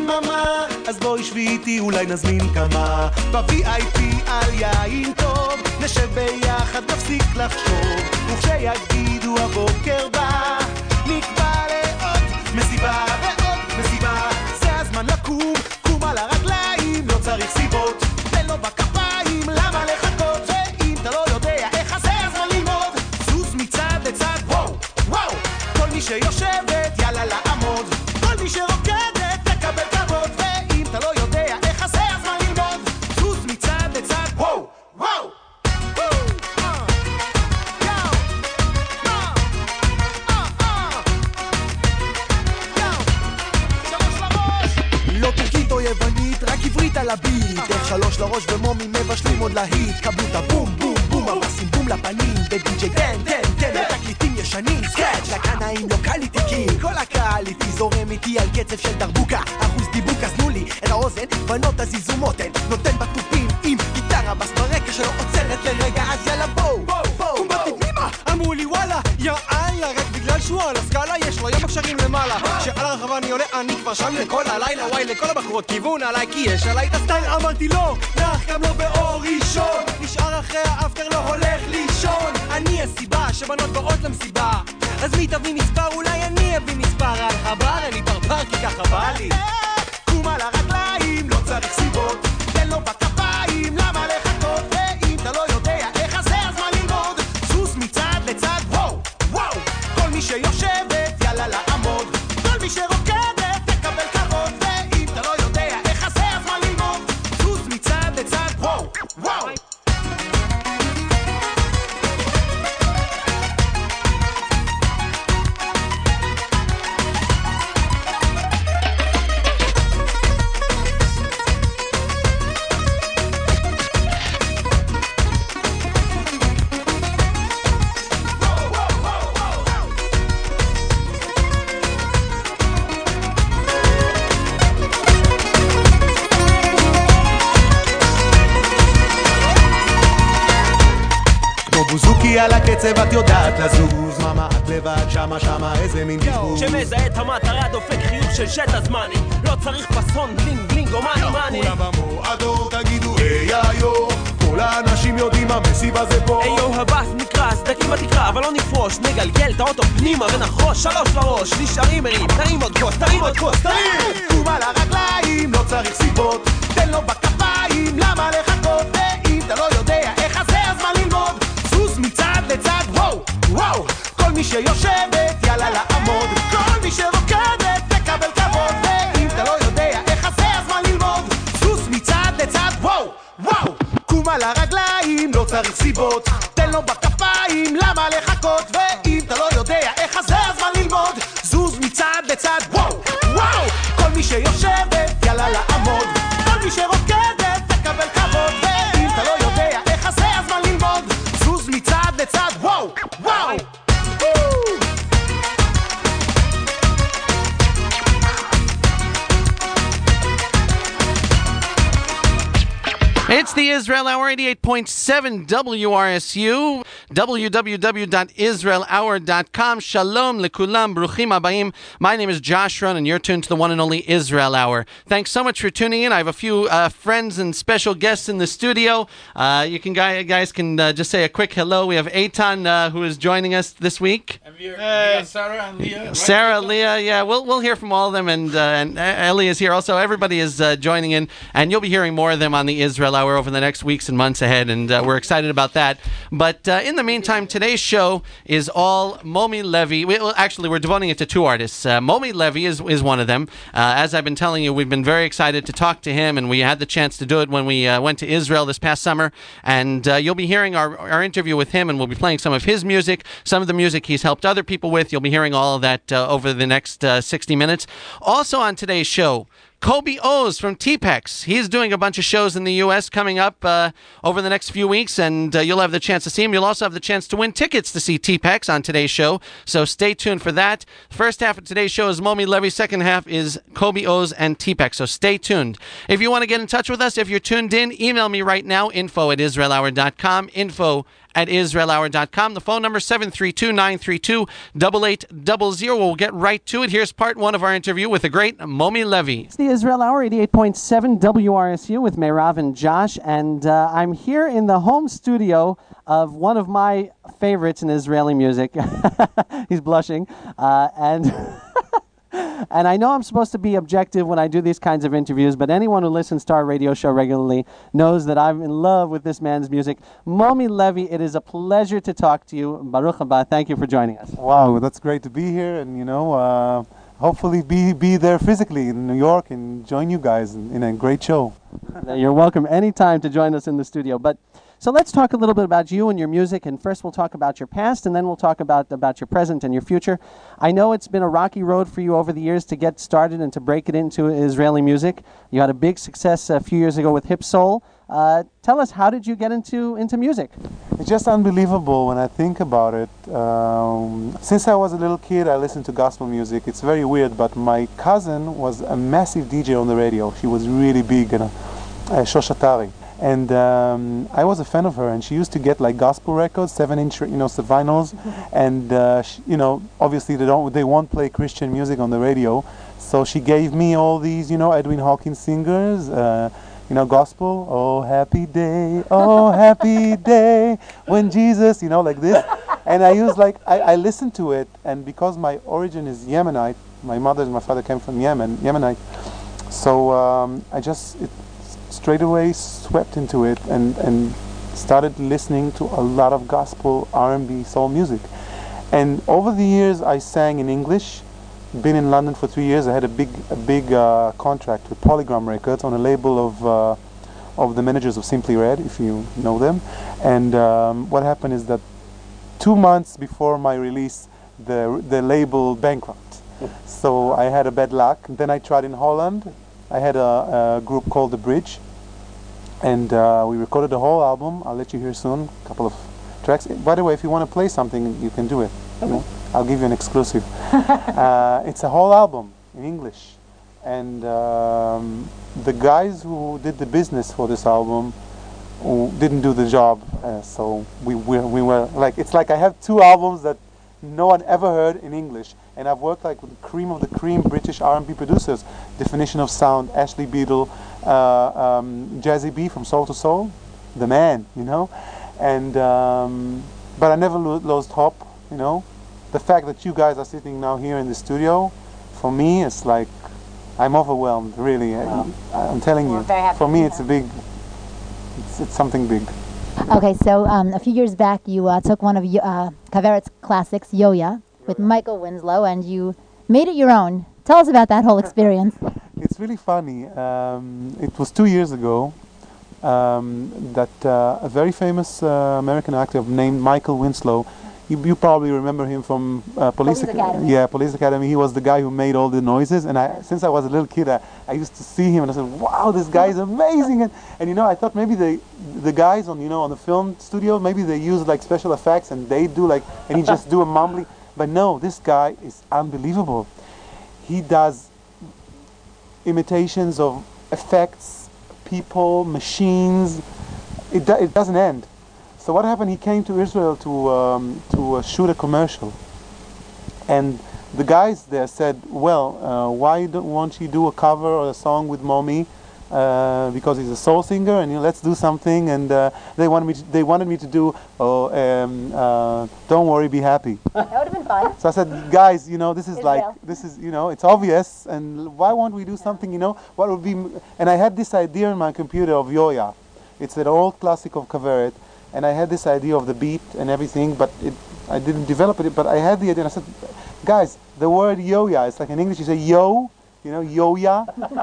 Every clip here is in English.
חממה, אז בואי שבי איתי, אולי נזמין כמה. ב-VIP על יין טוב, נשב ביחד, נפסיק לחשוב, וכשיגידו הבוקר בא, נקבע לעוד מסיבה ועוד מסיבה. זה הזמן לקום, קום על הרגליים, לא צריך סיבות, ולא בכפיים, למה לחכות? ואם אתה לא יודע איך, אז זה הזמן ללמוד. זוז מצד לצד, וואו, וואו. כל מי שיושבת, יאללה לעמוד. כל מי שרוקדת, תקבל כבוד. ואם אתה לא יודע איך, אז זה הזמן ללמוד. זוז מצד לצד, וואו, וואו. לא טורקית או יוונית, רק עברית על הביט. איך 3 לראש ומומי מבשלים עוד להיט. קבלו את הבום בום בום, המסים בום לפנים. בדי-ג'יי דן דן דן, בתקליטים ישנים. סקאץ' לקנאים לא קל איתי, כל הקהל איתי זורם איתי על קצב של דרבוקה. אחוז דיבוק, אז תנו לי את האוזן, בנות הזיזו מותן. נותן בתופים עם גיטרה בס ברקע שלא עוצרת לרגע. אז יאללה בואו, בואו, קומבטית נימה. אמרו לי וואלה, יאללה, רק בגלל שהוא על הסקאלה יש לו יום הקשרים למעלה. שעל הרחבה אני עולה, אני כבר שם לכל הלילה. וואי, לכל הבחורות כיוון עליי, כי יש עליי את הסטייל. אמרתי לא, נח גם לא באור ראשון, נשאר אחרי האפטר, לא הולך לישון. אני הסיבה שבנות באות למסיבה, אז מי תביא מספר? אולי אני אביא מספר. על חבר אני פרפר כי ככה בא לי. קום על הרגליים, לא צריך סיבות, תן לו בכפיים, למה לחכות? ואם אתה לא יודע איך, אז זה הזמן ללמוד. זוז מצד לצד, וואו, וואו. כל מי שיושבת, יאללה לעמוד. כל מי שרוקדת, תקבל כבוד. ואם אתה לא יודע איך, אז זה הזמן ללמוד. זוז מצד לצד, וואו, וואו. בוזוקי על הקצב את יודעת לזוז, מאמה את לבד שמה איזה מין בזבוז. שמזהה את המטרה דופק חיוך של שטע זמני, לא צריך פסון בלינג בלינג או מאני מאני. כולם במועדות תגידו היי היו, כל האנשים יודעים המסיבה זה פה. היו הבאס נקרא סדקים בתקרה, אבל לא נפרוש, נגלגל את האוטו פנימה ונחרוש 3 לראש, נשארים מרים, תרים עוד כוס, תרים עוד כוס, תרים. קום על הרגליים, לא צריך סיבות, תן לו בכפיים, למה לחכות? ואם אתה לא יודע איך, אז זה הזמן ללמוד. זוז מצד לצד, וואו, וואו. כל מי שיושבת, יאללה לעמוד. כל מי שרוקדת, תקבל כבוד. ואם אתה לא יודע איך, אז זה הזמן ללמוד. זוז מצד לצד, וואו, וואו. קום על הרגליים, לא צריך סיבות, תן לו בכפיים, למה לחכות? ואם אתה לא יודע איך, אז זה הזמן ללמוד. זוז מצד לצד, וואו, וואו. כל מי שיושבת, יאללה לעמוד. כל מי שרוקדת, תקבל כבוד. ואם אתה לא יודע איך, אז זה הזמן ללמוד. זוז מצד לצד, וואו, וואו. It's the Israel Hour, 88.7 WRSU, www.israelhour.com. Shalom lekulam, bruchim abayim. My name is Josh Run, and you're tuned to the one and only Israel Hour. Thanks so much for tuning in. I have a few friends and special guests in the studio. You can guys can just say a quick hello. We have Eitan, who is joining us this week. Hey. Sarah and Leah. Right? Sarah, Leah, yeah, we'll hear from all of them, and Ellie is here also. Everybody is joining in, and you'll be hearing more of them on the Israel Hour over the next weeks and months ahead, and we're excited about that. But in the meantime, today's show is all Momi Levy. We're devoting it to 2 artists. Momi Levy is one of them. As I've been telling you, we've been very excited to talk to him, and we had the chance to do it when we went to Israel this past summer. And you'll be hearing our interview with him, and we'll be playing some of his music, some of the music he's helped other people with. You'll be hearing all of that over the next 60 minutes. Also on today's show, Kobe Oz from T-Pex. He's doing a bunch of shows in the U.S. coming up over the next few weeks, and you'll have the chance to see him. You'll also have the chance to win tickets to see T-Pex on today's show, so stay tuned for that. First half of today's show is Momi Levy. Second half is Kobe Oz and T-Pex, so stay tuned. If you want to get in touch with us, if you're tuned in, email me right now, info@israelhour.com, info at IsraelHour.com. The phone number 732-932-8800. We'll get right to it. Here's part one of our interview with the great Momi Levy. It's the Israel Hour, 88.7 WRSU with Meirav and Josh, and I'm here in the home studio of one of my favorites in Israeli music. He's blushing, and and I know I'm supposed to be objective when I do these kinds of interviews, but anyone who listens to our radio show regularly knows that I'm in love with this man's music. Momi Levy, it is a pleasure to talk to you. Baruch haba. Thank you for joining us. Wow, that's great to be here, and hopefully be there physically in New York and join you guys in a great show. You're welcome anytime to join us in the studio. But so let's talk a little bit about you and your music, and first we'll talk about your past, and then we'll talk about your present and your future. I know it's been a rocky road for you over the years to get started and to break it into Israeli music. You had a big success a few years ago with Hip Soul. Tell us, how did you get into music? It's just unbelievable when I think about it. Since I was a little kid, I listened to gospel music. It's very weird, but my cousin was a massive DJ on the radio. She was really big, Shosh Atari. And I was a fan of her, and she used to get like gospel records, 7-inch, vinyls, and obviously they won't play Christian music on the radio, so she gave me all these, Edwin Hawkins singers, gospel. Oh happy day, when Jesus, like this, and I I listened to it, and because my origin is Yemenite, my mother and my father came from Yemenite, so it straight away swept into it and started listening to a lot of gospel, R&B, soul music. And over the years I sang in English. Been in London for 3 years. I had a big contract with Polygram Records on a label of the managers of Simply Red, if you know them. And what happened is that 2 months before my release, the label bankrupt. So I had a bad luck. Then I tried in Holland. I had a group called The Bridge, and we recorded the whole album. I'll let you hear soon, a couple of tracks. By the way, if you want to play something, you can do it. Okay. I'll give you an exclusive. It's a whole album in English, and the guys who did the business for this album didn't do the job, so we were like, it's like I have 2 albums that no one ever heard in English, and I've worked like with the cream of the cream British R&B producers. Definition of Sound, Ashley Beadle, Jazzy B from Soul to Soul, the man, and but I never lost hope. The fact that you guys are sitting now here in the studio, for me, it's like I'm overwhelmed. Really, I'm telling you. For me, it's it's something big. Okay, so a few years back, you took one of Kaveret's classics, Yo-Ya, with Michael Winslow, and you made it your own. Tell us about that whole experience. It's really funny. It was 2 years ago that a very famous American actor named Michael Winslow, you probably remember him from Police Academy. Yeah, Police Academy. He was the guy who made all the noises, and since I was a little kid, I used to see him and I said, wow, this guy is amazing. And I thought maybe the guys on the film studio, maybe they use like special effects and they do and he just do a mumbling. But no, this guy is unbelievable. He does imitations of effects, people, machines. It doesn't end. So what happened? He came to Israel to shoot a commercial, and the guys there said, "Well, why won't you do a cover or a song with Momi? Because he's a soul singer, and let's do something." And they wanted me to do "Don't Worry, Be Happy." That would have been fun. So I said, "Guys, this is it's obvious, and why won't we do something? What would be?" And I had this idea in my computer of Yo-Ya. It's an old classic of Kaveret. And I had this idea of the beat and everything, but I didn't develop it. But I had the idea, and I said, guys, the word yo-ya, it's like in English you say yo, yo-ya.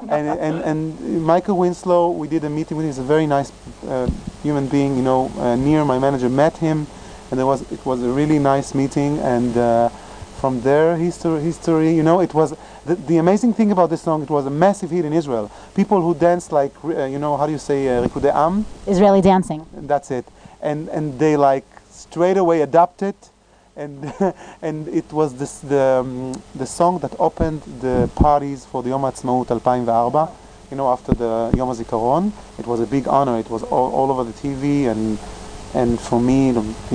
and Michael Winslow, we did a meeting with him. He's a very nice human being, Near, my manager, met him, and it was a really nice meeting. And from there, history, it was the amazing thing about this song. It was a massive hit in Israel. People who dance like, how do you say, Rikudei Am? Israeli dancing. That's it. And they straight away adapted, and and it was the song that opened the parties for the Yom Ha'atzmaut 2004. After the Yom HaZikaron, it was a big honor. It was all over the TV, and And for me,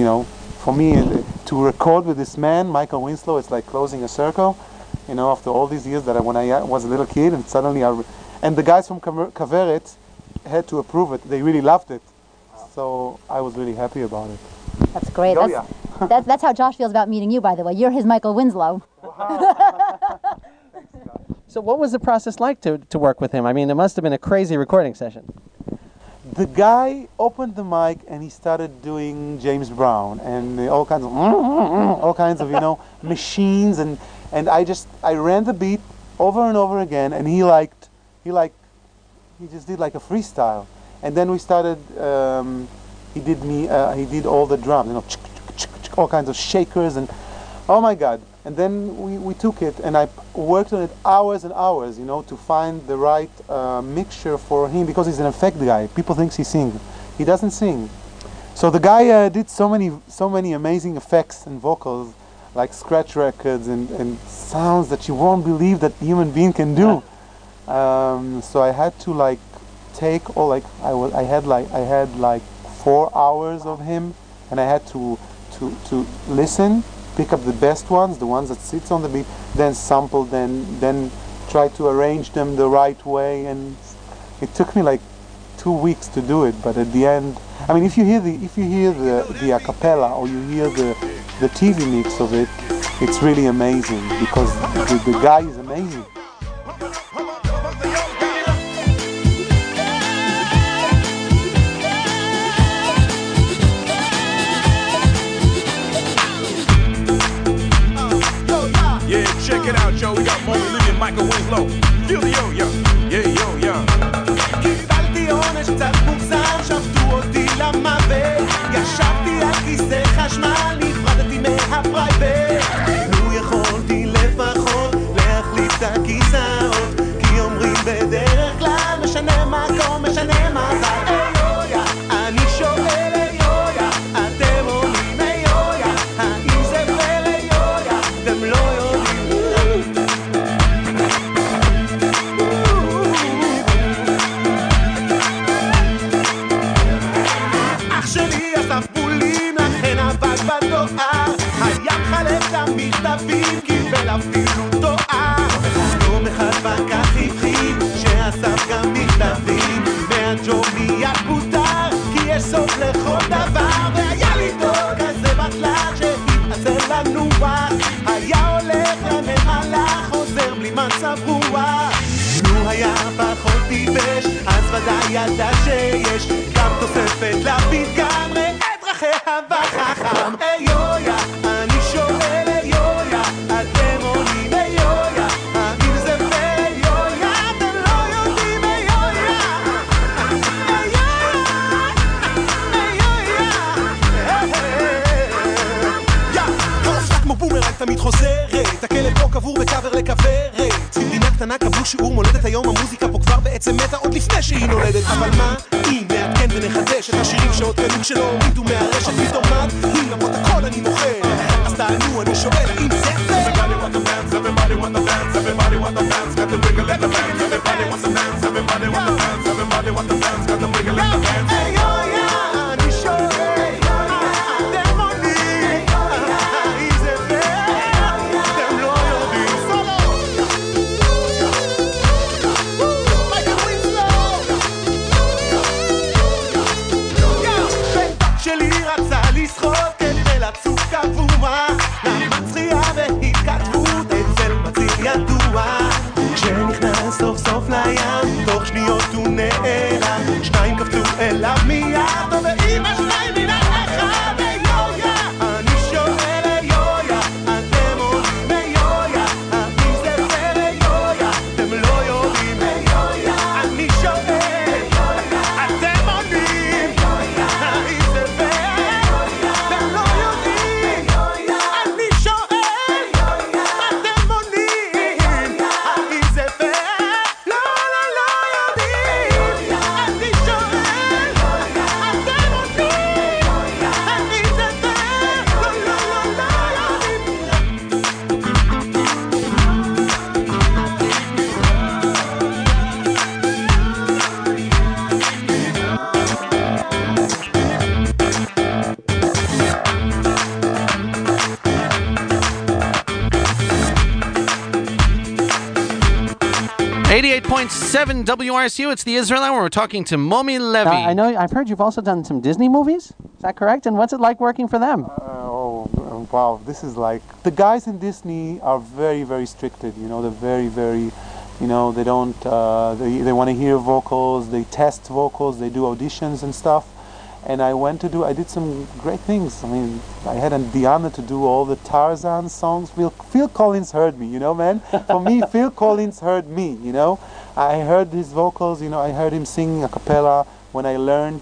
to record with this man, Michael Winslow, it's like closing a circle. After all these years when I was a little kid, and suddenly and the guys from Kaveret had to approve it. They really loved it. So I was really happy about it. That's great. That's how Josh feels about meeting you, by the way. You're his Michael Winslow. So what was the process like to work with him? I mean, it must have been a crazy recording session. The guy opened the mic and he started doing James Brown and all kinds of machines, and I ran the beat over and over again, and he just did like a freestyle. And then we started. He did all the drums, all kinds of shakers, and oh my God! And then we took it, and I worked on it hours and hours, to find the right mixture for him, because he's an effect guy. People think he sings. He doesn't sing. So the guy did so many amazing effects and vocals, like scratch records and sounds that you won't believe that a human being can do. So I had to take all I had 4 hours of him, and I had to listen, pick up the best ones, the ones that sits on the beat, then sample, then try to arrange them the right way, and it took me 2 weeks to do it. But at the end, I mean, if you hear the a cappella, or you hear the TV mix of it, it's really amazing, because the guy is amazing. Yeah, check it out, yo. We got Moni Lee and Michael Winslow. Feel the yo-yo. Yeah, yo-yo. קיבלתי עונש קצת מוגזם, שפטו אותי למוות. ישבתי על כיסא חשמל, נפרדתי מהפרייבט. לו יכולתי לפחות להחליף את הכיסאות, כי אומרים בדרך כלל משנה מקום, משנה מזל. איויה, אני שואל איויה, אתם עונים איויה, האם זה פייר איויה, אתם לא אפילו תואר. יום אחד פקח הבחין שאסף גם מכתבים, מהג'וביה פוטר כי יש סוף לכל דבר. והיה לי דור כזה בטלן שהתעצל לנו וואס, היה הולך ימם הלך חוזר בלי מצב רוח. לו היה פחות טיפש אז ודאי ידע שיש גם תוספת לפתגם, ראה דרכיה וחכם. איויה, אני שואל איויה, אתם עונים איויה, האם זה ואיויה, אתם לא יודעים איויה, איויה. חופשה כמו בומרנג תמיד חוזרת, הכלב פה קבור בקבר לכוורת. במדינה קטנה קבלו שיעור מולדת, היום המוזיקה פה כבר בעצם מתה עוד לפני שהיא נולדת. אבל מה אם נעדכן ונחדש את השירים שעוד קנו שלא הורידו מהרשת, פתאום מדהים למרות הכל אני מוכר. אז תענו, אני שואל האם זה Everybody want the dance, everybody want the dance, everybody want the dance, got the wiggle in the pants. Everybody wants the dance, everybody want the dance, everybody want the dance, got the wiggle in the pants. איויה, אני שואל, אתם עונים, האם זה פייר, אתם לא יודעים. סולו! מייקל וינסלו! בן דוד שלי רצה לשחות כדי לצוף קבוע, למצחייה והתכתבות אצל מציל ידוע. כשנכנס סוף סוף לים, תוך שניות הוא נעלם, שניים קפצו אליו מיד, ואמא שניים מן האחד. איויה, אני שואל איויה, אתם עונים איויה, האם זה פייר איויה, אתם לא יודעים איויה. אני שואל, אתם עונים, האם זה פייר, אתם לא יודעים. אני שואל, אתם עונים, האם זה פייר, לא יודעים. אני 101.7 WRSU. It's the Israel Hour. We're talking to Momi Levy. I've heard you've also done some Disney movies. Is that correct? And what's it like working for them? Wow, this is like, the guys in Disney are very, very stricted, you know, they're very, very, you know, they don't, they want to hear vocals, they test vocals, they do auditions and stuff. And I did some great things. I mean, I had the honor to do all the Tarzan songs. Phil Collins heard me, you know, man. For me, Phil Collins heard me, you know. I heard his vocals, you know, I heard him sing a cappella when I learned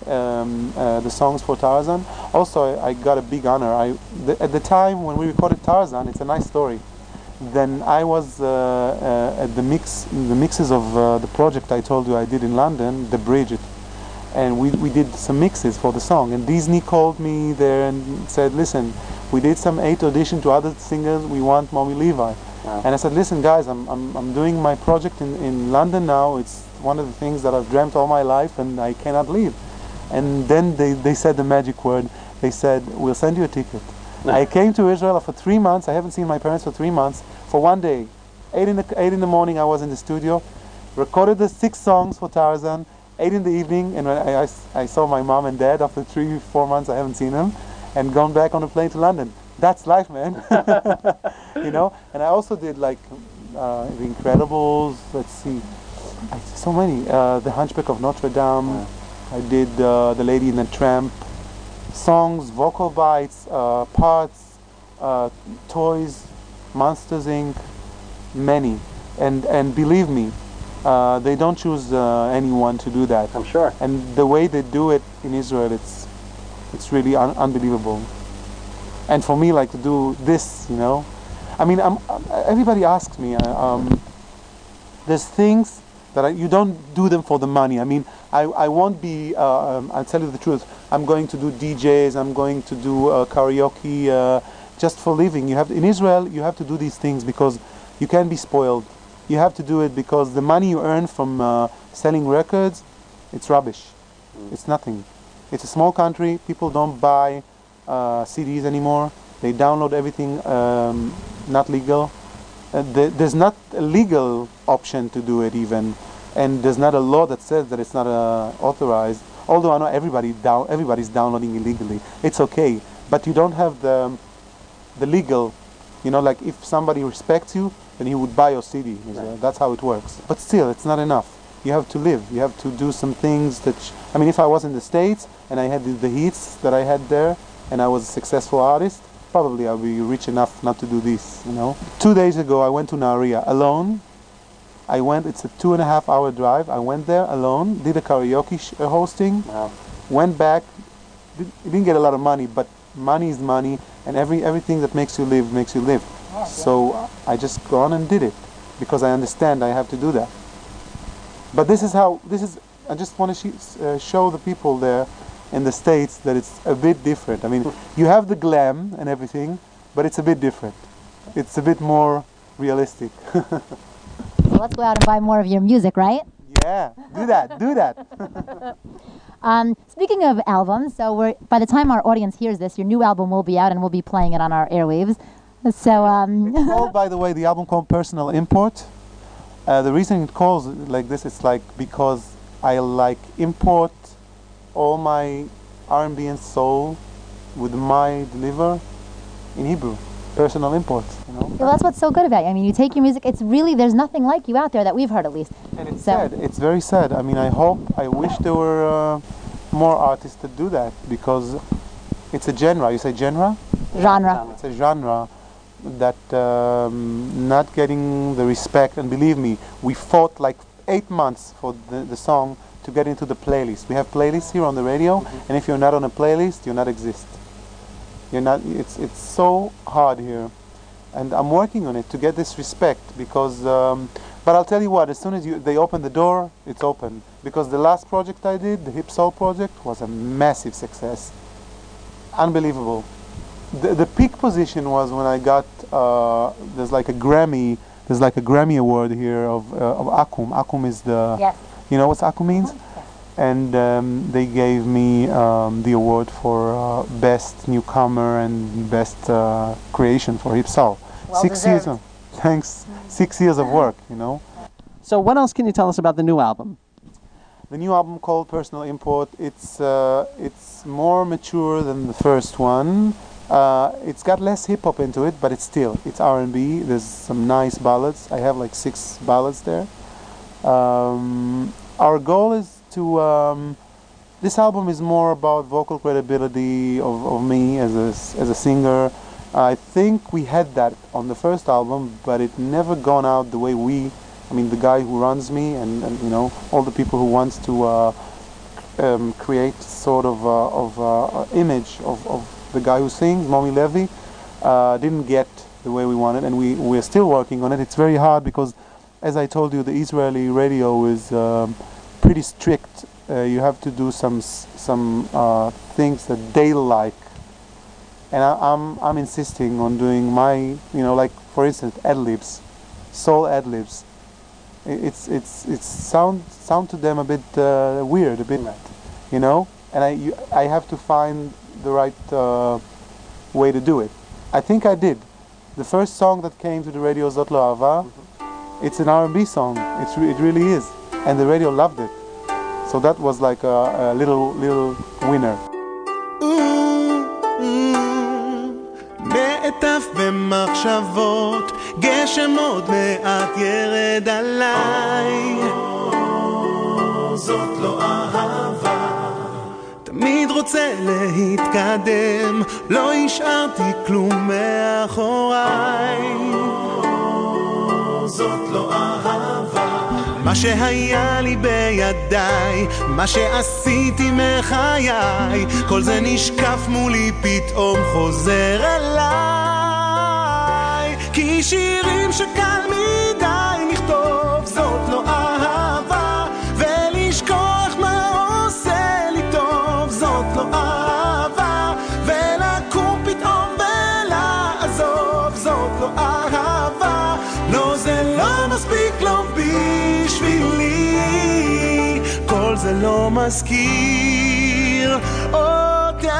the songs for Tarzan. Also, I got a big honor. At the time when we recorded Tarzan, it's a nice story. Then I was at the mixes of the project I told you I did in London, The Bridge, and we did some mixes for the song. And Disney called me there and said, "Listen, we did some 8 auditions to other singers. We want Momi Levi." And I said, "Listen, guys, I'm doing my project in London now. It's one of the things that I've dreamt all my life, and I cannot leave." And then they said the magic word. They said, "We'll send you a ticket." I came to Israel for 3 months. I haven't seen my parents for 3 months. For one day, 8 in the morning, I was in the studio, recorded the 6 songs for Tarzan. 8 in the evening, and when I saw my mom and dad after 3-4 months. I haven't seen them, and gone back on a plane to London. That's life, man. You know. And I also did like The Incredibles. Let's see, so many. The Hunchback of Notre Dame. I did The Lady in the Tramp. Songs, vocal bites, parts, toys, Monsters Inc. Many, and believe me, they don't choose anyone to do that. I'm sure. And the way they do it in Israel, it's really unbelievable. And for me, like, to do this, you know, I mean, everybody asks me. There's things that you don't do them for the money. I mean, I won't be. I'll tell you the truth. I'm going to do DJs. I'm going to do karaoke just for living. In Israel, you have to do these things because you can't be spoiled. You have to do it because the money you earn from selling records, it's rubbish. It's nothing. It's a small country. People don't buy CDs anymore. They download everything not legal. There's not a legal option to do it even, and there's not a law that says that it's not authorized. Although I know everybody's downloading illegally. It's okay, but you don't have the legal. You know, like if somebody respects you, then he would buy your CD. Right. That's how it works. But still, it's not enough. You have to live. You have to do some things that. I mean, if I was in the States and I had the hits that I had there, and I was a successful artist, probably I'll be rich enough not to do this, you know. 2 days ago, I went to Nahariya alone. It's a 2.5-hour drive. I went there alone, did a karaoke hosting, went back. Didn't get a lot of money, but money is money, and everything that makes you live makes you live. So I just gone and did it because I understand I have to do that. But this is. I just want to show the people there in the States that it's a bit different. I mean, you have the glam and everything, but it's a bit different. It's a bit more realistic. So let's go out and buy more of your music, right? Yeah, do that. Speaking of albums, so by the time our audience hears this, your new album will be out and we'll be playing it on our airwaves. So it's called, by the way, the album called Personal Import. The reason it calls like this is like because I like import all my R&B and soul with my deliver in Hebrew. Personal import, you know. Well, that's what's so good about you. I mean, you take your music. It's really, there's nothing like you out there that we've heard, at least. And it's sad. It's very sad. I mean, I wish there were more artists that do that because it's a genre. You say genre? Genre. It's a genre that not getting the respect. And believe me, we fought like 8 months for the song to get into the playlist. We have playlists here on the radio, and if you're not on a playlist, you not exist. You're not. It's so hard here, and I'm working on it to get this respect because. But I'll tell you what. As soon as they open the door, it's open. Because the last project I did, the Hip Soul project, was a massive success. Unbelievable. The peak position was when I got. There's like a Grammy. There's like a Grammy award here of Akum. Akum is the. Yes. You know what Akum means? And they gave me the award for best newcomer and best creation for Hip Soul. Well 6 years of, thanks. 6 years of work, you know. So what else can you tell us about the new album? The new album called Personal Import, it's more mature than the first one. It's got less hip-hop into it, but it's R&B. There's some nice ballads. I have like 6 ballads there. Our goal is to... this album is more about vocal credibility of me as a singer. I think we had that on the first album, but it never gone out the way the guy who runs me and all the people who wants to create sort of image of the guy who sings, Momi Levy, didn't get the way we wanted, and we're still working on it. It's very hard because, as I told you, the Israeli radio is pretty strict. You have to do some things that they like, and I'm insisting on doing my, like for instance, ad-libs, soul ad-libs. It's sound to them a bit weird, a bit, and I have to find the right way to do it. I think I did. The first song that came to the radio, Zot Lo Ahava, it's an R&B song. It really is, and the radio loved it. So that was like a little winner. מעטף במחשבות, גשם עוד מעט ירד עליי. זאת לא אהבה, תמיד רוצה להתקדם, לא השארתי כלום מאחוריי. זאת לא אהבה, מה שהיה לי בידיי, מה שעשיתי מחיי, כל זה נשקף מולי, פתאום חוזר אליי. כי שירים שקל מדי נכתוב, זאת לא אהבה, ולשכוח מה עושה לי טוב, זאת לא אהבה, ולקום פתאום ולעזוב, זאת לא אהבה. לא, זה לא מספיק, לא בשבילי, כל זה לא מזכיר אותך.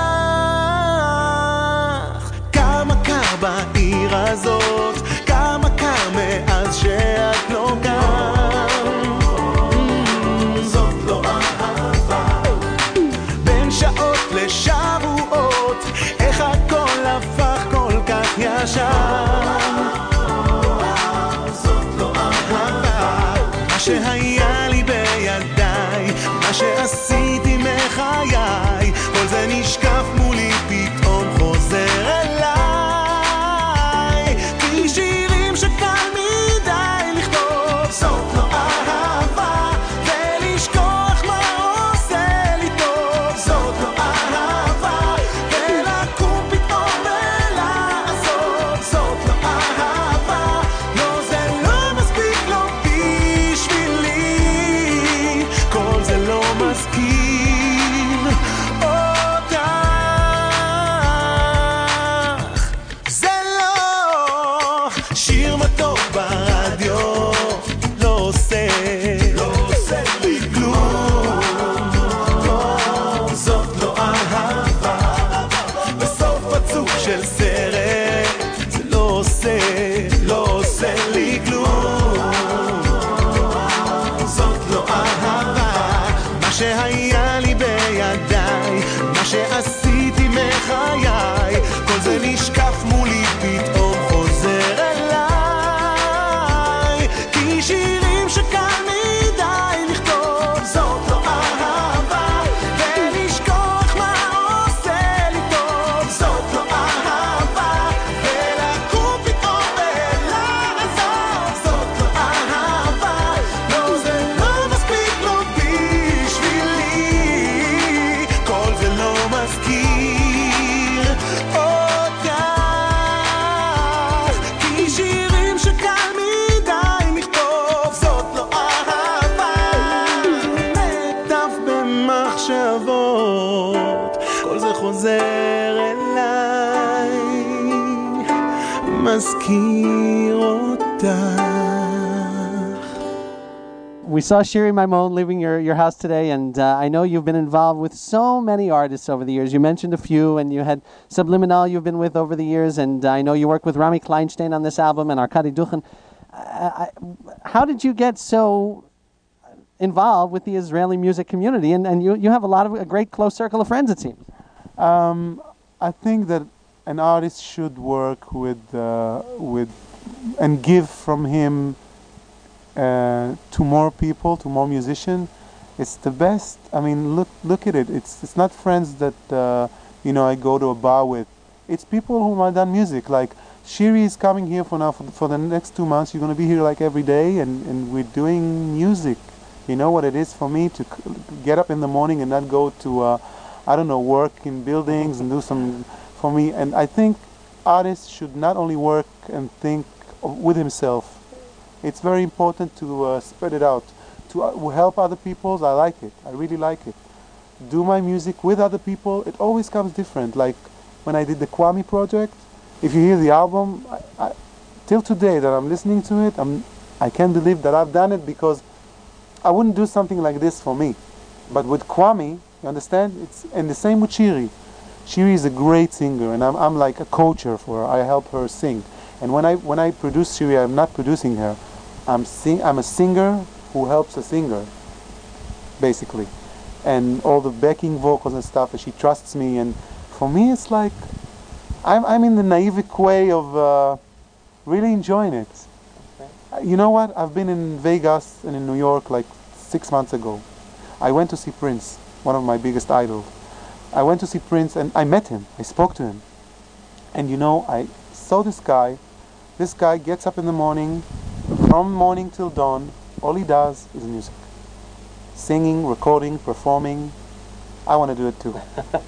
כמה קר בעיר הזאת, כמה קר מאז שאת לא כאן. זאת לא אהבה, בין שעות לשבועות, איך הכל הפך כל כך ישר. מה שהיה לי בידיי, מה שעשיתי מחיי, כל זה נשקף מולי, פתאום חוזר אליי. כי שירים שקל מדי לכתוב, זאת לא אהבה, ולשכוח מה עושה לי טוב, זאת לא אהבה, ולקום פתאום ולעזוב, זאת לא אהבה. לא, זה לא מספיק, לא בשבילי, כל זה לא מזכיר אותך. זה לא שיר מתוק ברדיו, לא עושה לי כלום. זאת לא אהבה, בסוף עצוב של סרט, זה לא עושה לי כלום. זאת לא אהבה, מה שהיה לי בידיי, מה שעשיתי מחיי, כל זה נשקף מולי, פתאום חוזר אליי. כי שירים שקל מדי לכתוב, זאת לא אהבה, ולשכוח מה עושה לי טוב, זאת לא אהבה, ולקום פתאום ולעזוב, זאת לא אהבה. לא, זה לא מספיק, לא בשבילי, כל זה לא מזכיר אותך. כי שירים שקל מדי לכתוב, זאת לא אהבה. מטף במחשבות, כל זה חוזר אליי, מזכיר אותך. We saw Shiri Maimon leaving your house today, and I know you've been involved with so many artists over the years. You mentioned a few, and you had Subliminal you've been with over the years, and I know you worked with Rami Kleinstein on this album and Arkady Duchin. how did you get so involved with the Israeli music community? And you have a great close circle of friends, it seems. I think that an artist should work with and give from him to more people, to more musicians. It's the best. I mean, look at it. It's not friends that I go to a bar with. It's people whom I've done music. Like Shiri is coming here for the next 2 months. You're gonna be here like every day, and we're doing music. You know what it is for me to get up in the morning and not go to work in buildings and do some for me. And I think artists should not only work and think with himself. It's very important to spread it out, to help other people. I like it. I really like it. Do my music with other people. It always comes different. Like when I did the Kwame project, if you hear the album, till today that I'm listening to it, I can't believe that I've done it, because I wouldn't do something like this for me. But with Kwame, you understand? And the same with Shiri. Shiri is a great singer, and I'm like a coacher for her. I help her sing. And when I produce Shiri, I'm not producing her. I'm a singer who helps a singer, basically. And all the backing vocals and stuff, and she trusts me. And for me, it's like I'm in the naive way of really enjoying it. You know what? I've been in Vegas and in New York like 6 months ago. I went to see Prince, one of my biggest idols. I went to see Prince and I met him. I spoke to him. And I saw this guy. This guy gets up in the morning, from morning till dawn. All he does is music. Singing, recording, performing. I want to do it too.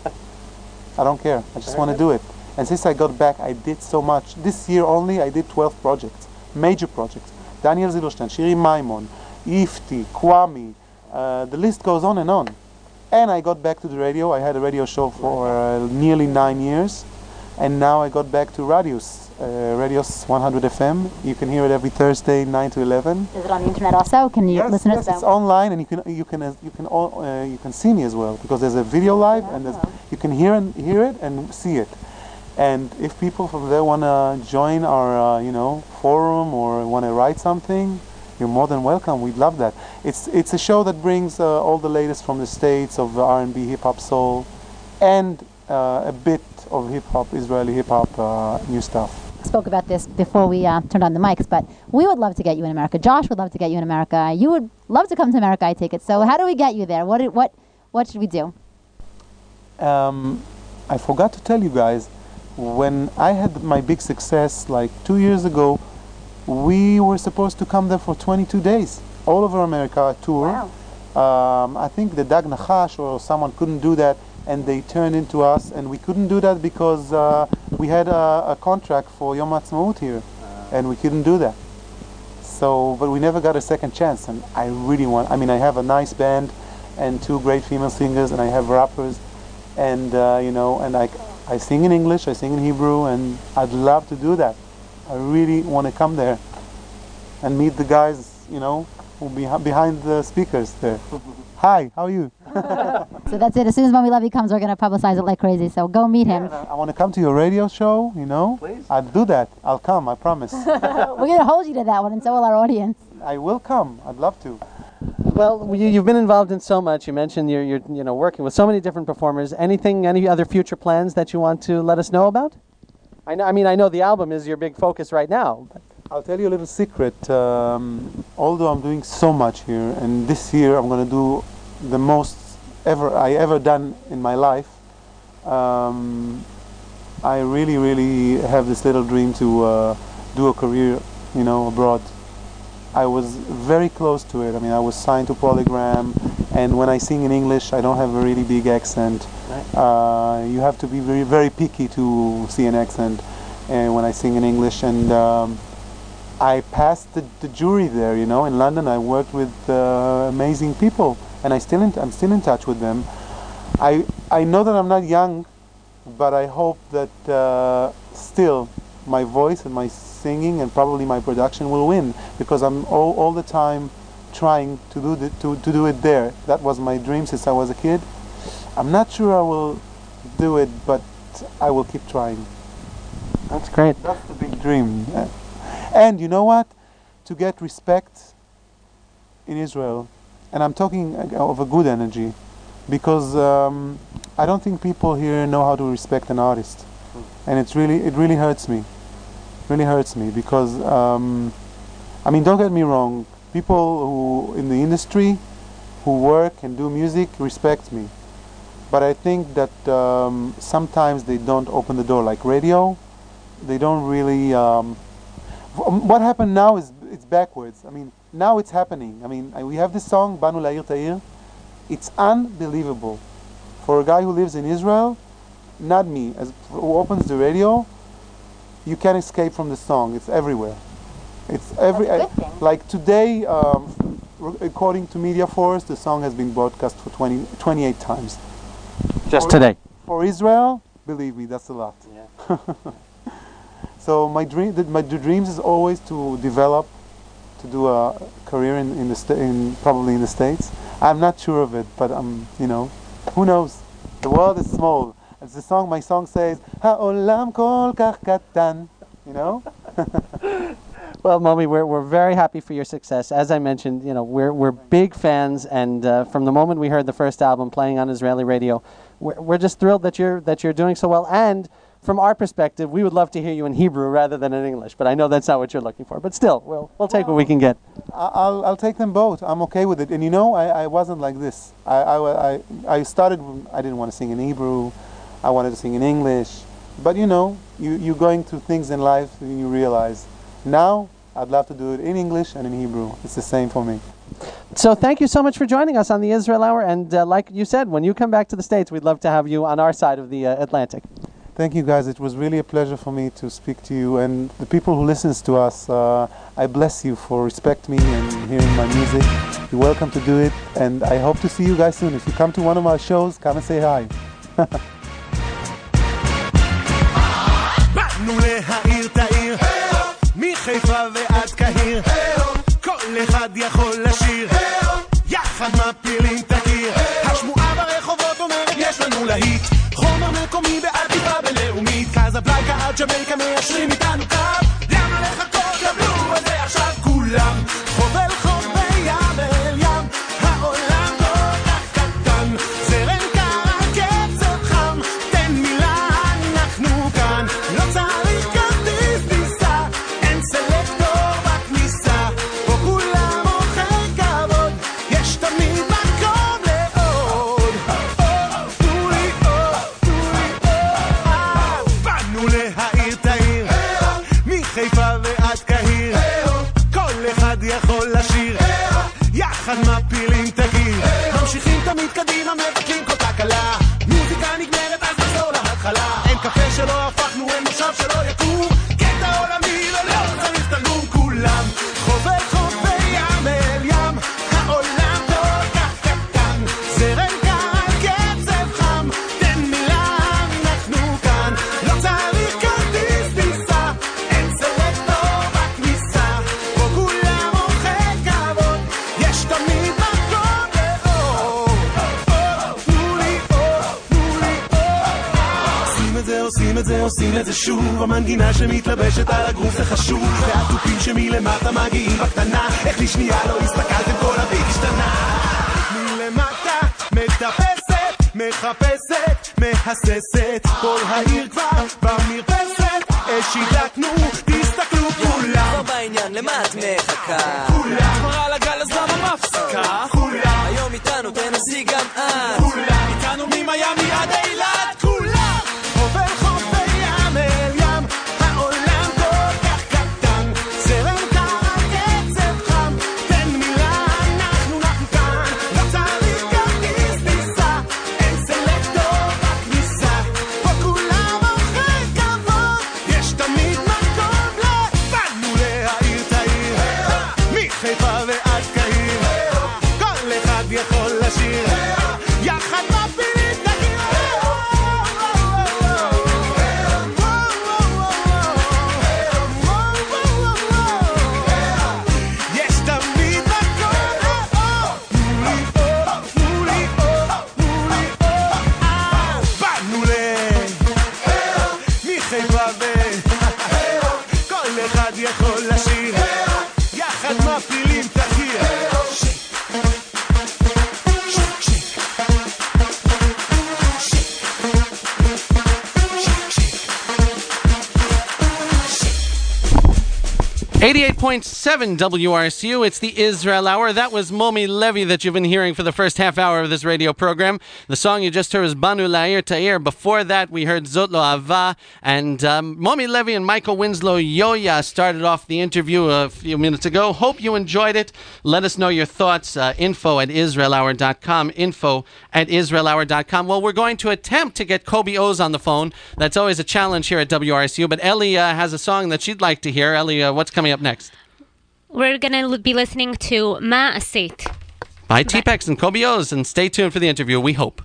I don't care. I just want to do it. And since I got back, I did so much. This year only, I did 12 projects. Major projects. Daniel Zilberstein, Shiri Maimon, Ifti, Kwame. The list goes on. And I got back to the radio. I had a radio show for nearly 9 years. And now I got back to Radius 100 FM. You can hear it every Thursday, 9 to 11. Is it on the internet also? Can you listen to it? Yes, it's online, and you can see me as well, because there's a video live, and you can hear it and see it. And if people from there want to join our forum or want to write something, you're more than welcome. We'd love that. It's a show that brings all the latest from the States of R&B, hip hop, soul, and a bit of hip hop, Israeli hip hop, new stuff. Spoke about this before we turned on the mics, but we would love to get you in America. Josh would love to get you in America. You would love to come to America, I take it. So how do we get you there? What should we do? I forgot to tell you guys, when I had my big success like 2 years ago, we were supposed to come there for 22 days, all over America, tour. Wow. I think the Dag Nachash or someone couldn't do that, and they turned into us, and we couldn't do that because we had a contract for Yom Ha'atzmaut here, and we couldn't do that. So, but we never got a second chance, and I really want. I mean, I have a nice band and 2 great female singers, and I have rappers, and and I sing in English, I sing in Hebrew, and I'd love to do that. I really want to come there and meet the guys, who behind the speakers there. Hi, how are you? So that's it. As soon as Mommy Levy comes, we're going to publicize it like crazy. So go meet him. I want to come to your radio show, Please. I'd do that. I'll come, I promise. We're going to hold you to that one, and so will our audience. I will come. I'd love to. Well, you've been involved in so much. You mentioned you're working with so many different performers. Any other future plans that you want to let us know about? I know the album is your big focus right now. But I'll tell you a little secret. Although I'm doing so much here, and this year I'm going to do the most I ever done in my life, I really, really have this little dream to do a career, abroad. I was very close to it. I mean, I was signed to Polygram, and when I sing in English, I don't have a really big accent. Right. You have to be very, very picky to see an accent when I sing in English, and I passed the jury there, in London. I worked with amazing people, and I'm still in touch with them. I know that I'm not young, but I hope that still my voice and my singing and probably my production will win, because I'm all the time trying to do it there. That was my dream since I was a kid. I'm not sure I will do it, but I will keep trying. That's great. That's the big dream. And you know what? to get respect in Israel, and I'm talking of a good energy, because I don't think people here know how to respect an artist, and it really hurts me. Really hurts me because I mean, don't get me wrong. People who in the industry who work and do music respect me, but I think that sometimes they don't open the door. Like radio, they don't really. What happened now is it's backwards. I mean, now it's happening. I mean, we have this song Banu La'ir Ta'ir. It's unbelievable for a guy who lives in Israel. Not me, who opens the radio. You can't escape from the song. It's everywhere. It's like today, according to Media Force, the song has been broadcast for 28 times. Just today. For Israel, believe me, that's a lot. Yeah. So my dreams is always to develop, to do a career probably in the States. I'm not sure of it, but you know, who knows? The world is small. As my song says, "Ha'olam kol kach katan," you know. Well, Momi, we're very happy for your success. As I mentioned, you know, we're big fans, and from the moment we heard the first album playing on Israeli radio, we're just thrilled that you're doing so well. And from our perspective, we would love to hear you in Hebrew rather than in English. But I know that's not what you're looking for. But still, we'll take what we can get. I'll take them both. I'm okay with it. And you know, I wasn't like this. I started. I didn't want to sing in Hebrew. I wanted to sing in English. But you know, you're going through things in life and you realize, now I'd love to do it in English and in Hebrew. It's the same for me. So thank you so much for joining us on the Israel Hour. And like you said, when you come back to the States, we'd love to have you on our side of the Atlantic. Thank you, guys. It was really a pleasure for me to speak to you. And the people who listens to us, I bless you for respect me and hearing my music. You're welcome to do it. And I hope to see you guys soon. If you come to one of our shows, come and say hi. באנו להעיר תאיר מחיפה ועד קהיר כל אחד יכול לשיר יחד מפילים תקיר השמועה ברחובות אומרת יש לנו להיט חומר מקומי בעטיפה בינלאומית קזבלנקה עד ג'מייקה מיישרים איתנו קו למה לחכות קבלו את זה עכשיו כולם חוב אל חוב בים אל ים העולם כל כך קטן זרם קר קצב חם תן מילה אנחנו כאן לא צריך כרטיס טיסה אין סלקטור בכניסה פה כולם אוכל כבוד יש תמיד מקום לעוד תנו לי באנו להעיר תאיר מחיפה ועד קהיר כל אחד יכול לשיר יחד מפילים תקיר ממשיכים תמיד קדימה מבטלים כל תקלה מוזיקה נגמרת אז נחזור להתחלה אין קפה שלא הפכנו אין מושב שלא יקום קטע עולמי ולא צריך תרגום כולם חוב אל חוב וים אל ים העולם כל כך קטן זרם קר קצב חם תן מילה אנחנו כאן לא צריך כרטיס טיסה אין סלקטור בכניסה פה כולם אוכל כבוד יש תמיד מקום לאור תנו לי עושים את זה עושים את זה שוב המנגינה שמתלבשת על הגרוף זה חשוב והטופים שמלמטה מגיעים בקטנה איך לשנייה לא הסתכלתם כל הביט השתנה מלמטה מטפסת מחפשת מהססת כל העיר כבר במרפסת השילקנו תסתכלו כולם כבר בעניין למה את מחכה כולם כבר על הגל אז למה מפסיקה כולם היום איתנו תנסי גם את כולם איתנו ממיאמי עד אילת כולם עובר חוף וים אל ים העולם כל כך קטן זרם קר קצב חם תן מילה אנחנו כאן לא צריך כרטיס טיסה אין סלקטור בכניסה פה כולם אוכל כבוד יש תמיד מקום באנו להעיר תאיר מחיפה ועד קהיר כל אחד יכול לשיר יחד מפילים תקיר יש תמיד מקום תנו לי באנו מחיפה כל אחד יכול לשיר יחד 88.7 WRSU, it's the Israel Hour. That was Momi Levy that you've been hearing for the first half hour of this radio program. The song you just heard was Banu La'ir Ta'ir. Before that, we heard Zot Lo Ava. And Momi Levy and Michael Winslow Yoya started off the interview a few minutes ago. Hope you enjoyed it. Let us know your thoughts. Info@IsraelHour.com. Info@IsraelHour.com. Well, we're going to attempt to get Kobe Oz on the phone. That's always a challenge here at WRSU. But Ellie has a song that she'd like to hear. Ellie, what's coming up next? We're going to be listening to Ma Asit by T-Pex and Kobe Oz, and stay tuned for the interview, we hope.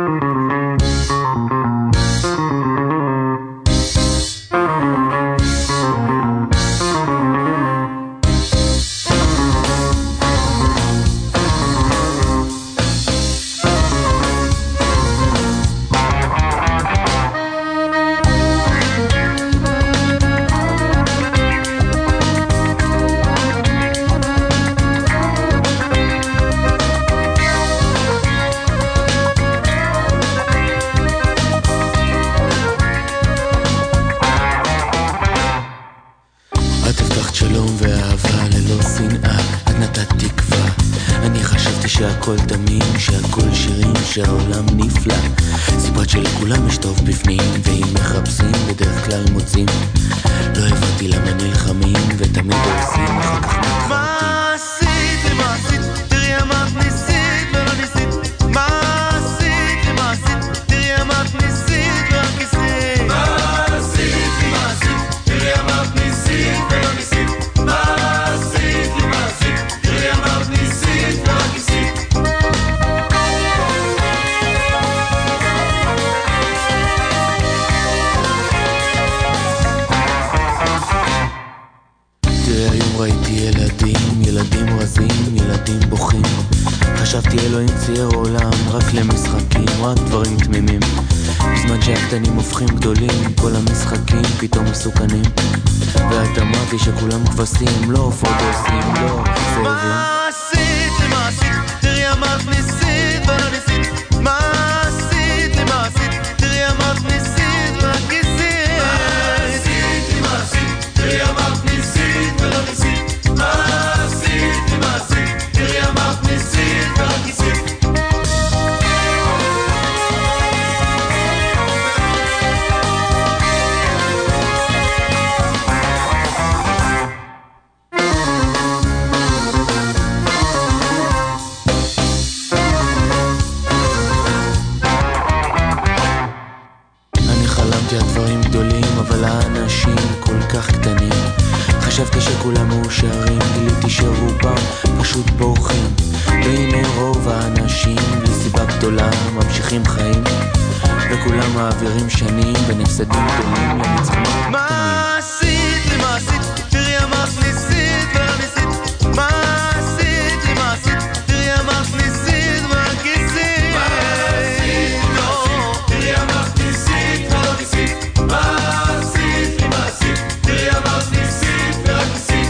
שהכל תמים, שהכל שירים, שהעולם נפלא. סיפרת שלכולם יש טוב בפנים, ואם מחפשים בדרך כלל מוצאים. לא הבנתי למה נלחמים, ותמיד עושים אחר כך מתחרטים. מה עשית ומה עשית? תראי אמרת ניסית ולא ניסית. מה עשית ומה עשית? תראי אמרת ניסית ולא כיסית. מה עשית ומה עשית? תראי אמרת ניסית ולא ניסית. מה עשית ומה עשית? תראי אמרת ניסית ולא כיסית. ראיתי ילדים רזים, ילדים בוכים. חשבתי אלוהים צייר עולם רק למשחקים, רק דברים תמימים. בזמן שהקטנים הופכים גדולים, כל המשחקים פתאום מסוכנים. ואת אמרת לי שכולם כבשים, לא עופות עושים, לא זאבים. מה עשית ומה עשית? תראי אמרת ניסית ולא ניסית. מה עשית ומה עשית? תראי אמרת ניסית ולא כיסית. מה עשית ומה עשית? תראי אמרת ניסית ולא ניסית. מה עשית ומה עשית? תראי אמרת ניסית ולא כיסית. אני חלמתי על דברים גדולים, אבל האנשים כל כך קטנים. חשבתי שכולם מאושרים, גיליתי שרובם פשוט בורחים. והנה רוב האנשים בלי סיבה גדולה ממשיכים חיים, וכולם מעבירים שנים בין הפסדים גדולים לניצחונות קטנים. מה עשית ומה עשית? תראי אמרת ניסית ולא ניסית. מה עשית ומה עשית? תראי אמרת ניסית ולא כיסית. מה עשית ומה עשית? תראי אמרת ניסית ולא כיסית. מה עשית ומה עשית? תראי אמרת ניסית ולא כיסית.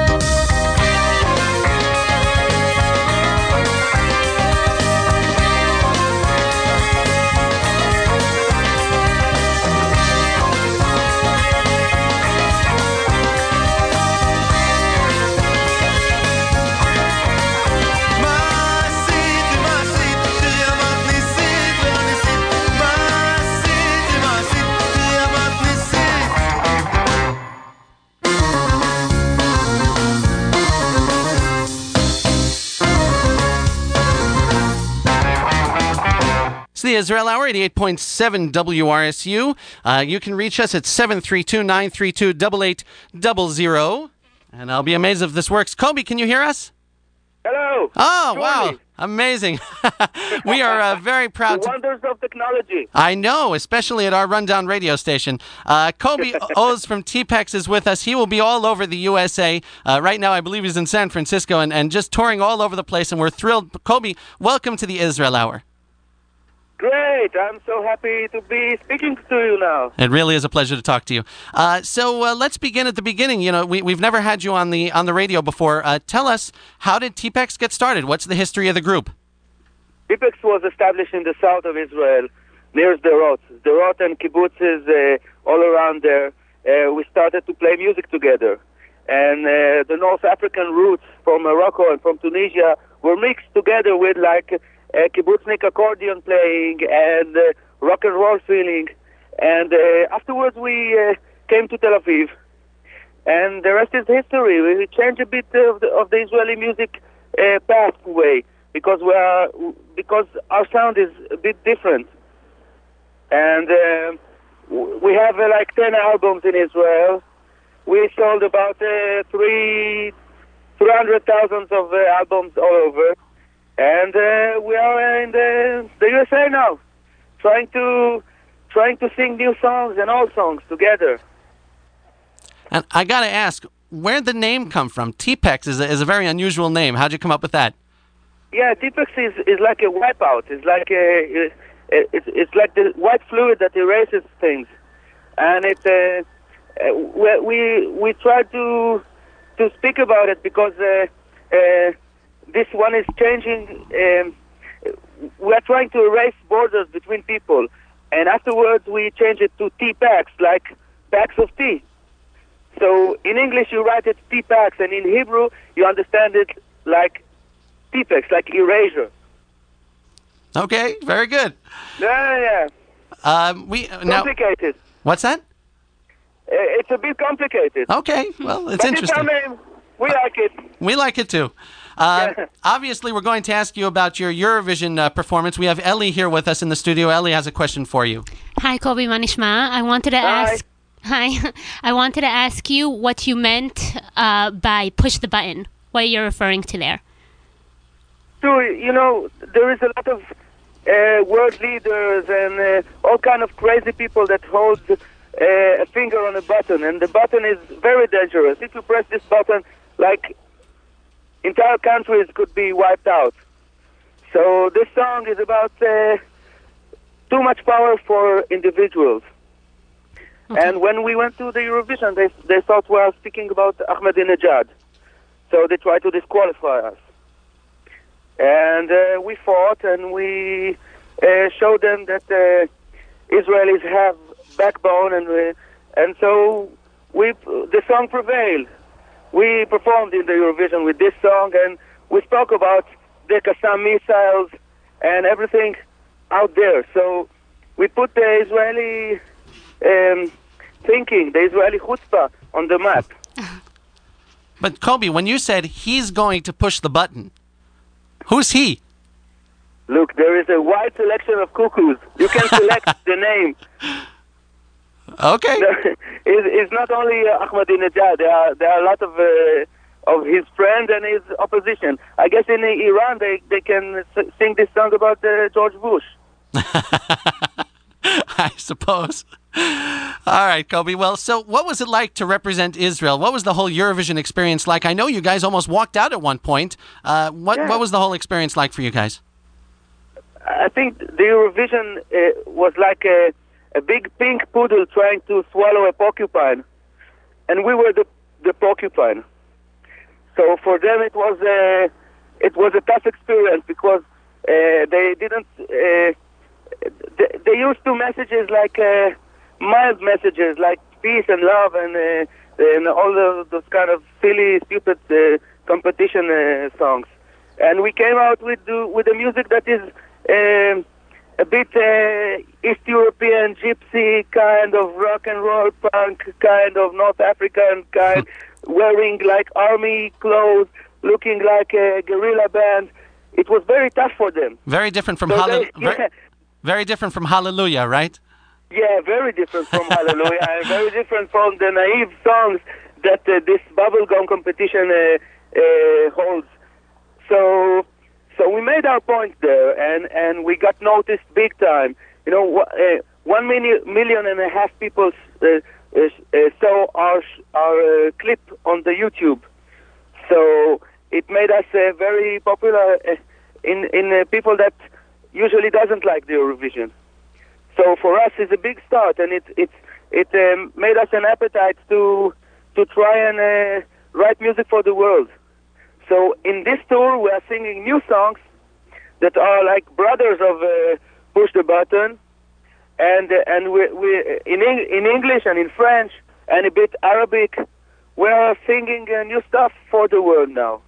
It's the Israel Hour, 88.7 WRSU. You can reach us at 732-932-8800. And I'll be amazed if this works. Kobe, can you hear us? Hello. Oh, wow. Amazing. We are very proud. The wonders of technology. I know, especially at our rundown radio station. Kobe Oz from T-Pex is with us. He will be all over the USA. Right now, I believe he's in San Francisco and just touring all over the place, and we're thrilled. Kobe, welcome to the Israel Hour. Great. I'm so happy to be speaking to you now. It really is a pleasure to talk to you. So let's begin at the beginning. You know, we've never had you on the radio before. Tell us, how did T-Pex get started? What's the history of the group? T-Pex was established in the south of Israel, near Sderot and kibbutzes all around there. We started to play music together. and the North African roots from Morocco and from Tunisia were mixed together with like kibbutznik accordion playing and rock and roll feeling. And afterwards we came to Tel Aviv, and the rest is history. We changed a bit of the Israeli music pathway because our sound is a bit different. And we have like 10 albums in Israel. We sold about 300,000 of albums all over, and we are in the USA now, trying to sing new songs and old songs together. And I got to ask, where'd the name come from? Tepex is a very unusual name. How'd you come up with that? Yeah, Tepex is like a wipeout. It's like it's like the white fluid that erases things, and we try to speak about it because this one is changing. We are trying to erase borders between people, and afterwards we change it to tea packs, like packs of tea. So in English you write it tea packs, and in Hebrew you understand it like tepex, like erasure. Okay, very good. Yeah. Complicated. What's that? It's a bit complicated. Okay, well, it's interesting. We like it. We like it too. Obviously, we're going to ask you about your Eurovision performance. We have Ellie here with us in the studio. Ellie has a question for you. Hi, Kobi Manishma. I wanted to ask. Hi. I wanted to ask you what you meant by push the button. What you're referring to there. So, there is a lot of world leaders and all kind of crazy people that hold a finger on a button, and the button is very dangerous. If you press this button, like, entire countries could be wiped out. So this song is about too much power for individuals. Okay. And when we went to the Eurovision, they thought we were speaking about Ahmadinejad. So they tried to disqualify us. And we fought, and we showed them that Israelis have backbone, and so the song prevailed. We performed in the Eurovision with this song, and we spoke about the Qassam missiles and everything out there. So we put the Israeli thinking, the Israeli chutzpah on the map. But Kobi, when you said he's going to push the button, who's he? Look, there is a wide selection of cuckoos. You can select the name. Okay. It's not only Ahmadinejad. There are a lot of his friends and his opposition. I guess in Iran they can sing this song about George Bush. I suppose. All right, Kobi. Well, so what was it like to represent Israel? What was the whole Eurovision experience like? I know you guys almost walked out at one point. What was the whole experience like for you guys? I think the Eurovision was like a big pink poodle trying to swallow a porcupine, and we were the porcupine. So for them it was a tough experience because they didn't. They used two messages like mild messages like peace and love and all those kind of silly, stupid competition songs, and we came out with the music that is a bit East European gypsy kind of rock and roll punk kind of North African kind, wearing like army clothes, looking like a guerrilla band. It was very tough for them. Very different from very different from Hallelujah, right? Yeah, very different from Hallelujah, and very different from the naive songs that this bubblegum competition holds. So we made our point there, and we got noticed big time. 1.5 million people saw our clip on the YouTube. So it made us very popular in people that usually doesn't like the Eurovision. So for us, it's a big start, and it made us an appetite to try and write music for the world. So in this tour, we are singing new songs that are like brothers of Push the Button, and we in English and in French and a bit Arabic. we're singing new stuff for the world now.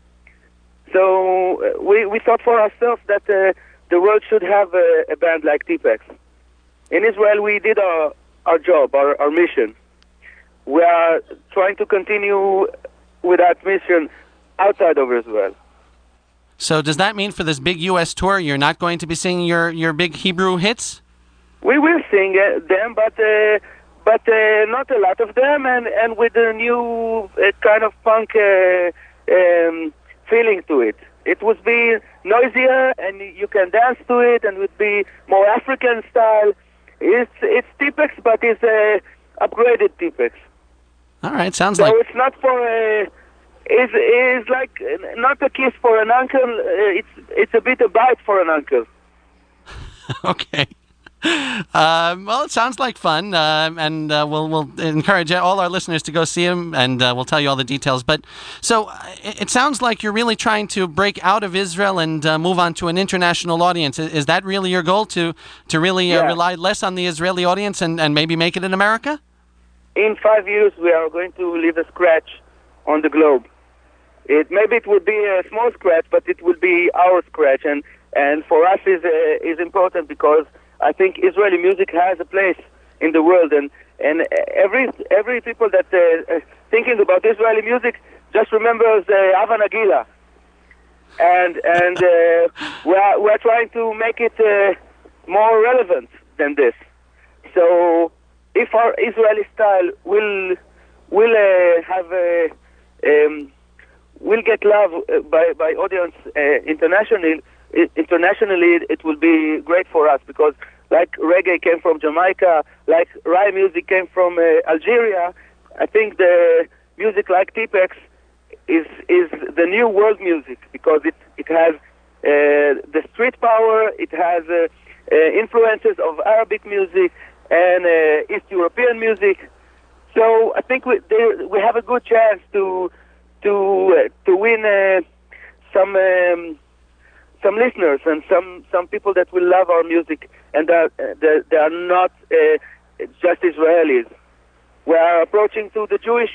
So we thought for ourselves that the world should have a band like Tipex. In Israel, we did our job, our mission. We are trying to continue with that mission outside of Israel. So does that mean for this big U.S. tour, you're not going to be singing your big Hebrew hits? We will sing them, but not a lot of them, and with a new kind of punk feeling to it. It would be noisier, and you can dance to it, and it would be more African style. It's Tipex, but it's upgraded Tipex. All right, sounds so like... it's not for it's like not a kiss for an uncle. It's a bit a bite for an uncle. Okay. Well, it sounds like fun, and we'll encourage all our listeners to go see him, and we'll tell you all the details. But so it sounds like you're really trying to break out of Israel and move on to an international audience. Is that really your goal, to really rely less on the Israeli audience and maybe make it in America? In 5 years, we are going to leave a scratch on the globe. Maybe it would be a small scratch, but it will be our scratch, and for us is important because I think Israeli music has a place in the world, and every people that thinking about Israeli music just remembers Hava Nagila, and we're trying to make it more relevant than this. So if our Israeli style will get love by audience internationally, it will be great for us, because like reggae came from Jamaica, like Rai music came from Algeria, I think the music like Tipex is the new world music, because it has the street power, it has influences of Arabic music and East European music. So I think we have a good chance to win some listeners and some people that will love our music, and they are not just Israelis. We are approaching to the Jewish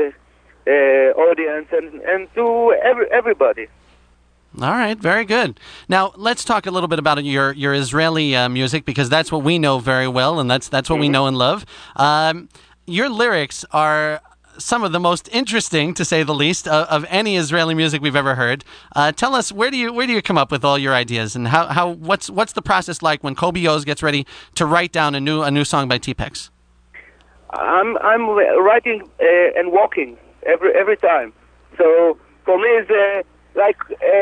audience and to everybody. All right, very good. Now, let's talk a little bit about your Israeli music, because that's what we know very well, and that's what we know and love. Your lyrics are some of the most interesting, to say the least, of any Israeli music we've ever heard. Tell us, where do you come up with all your ideas, and what's the process like when Kobe Oz gets ready to write down a new song by Tipex? I'm writing and walking every time. So for me, it's like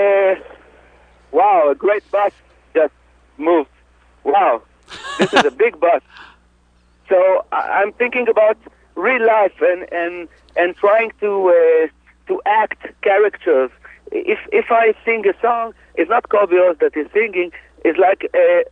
wow, a great bus just moved. Wow, this is a big bus. So I'm thinking about real life and trying to act characters. If I sing a song, it's not Kobe Oz that is singing. It's like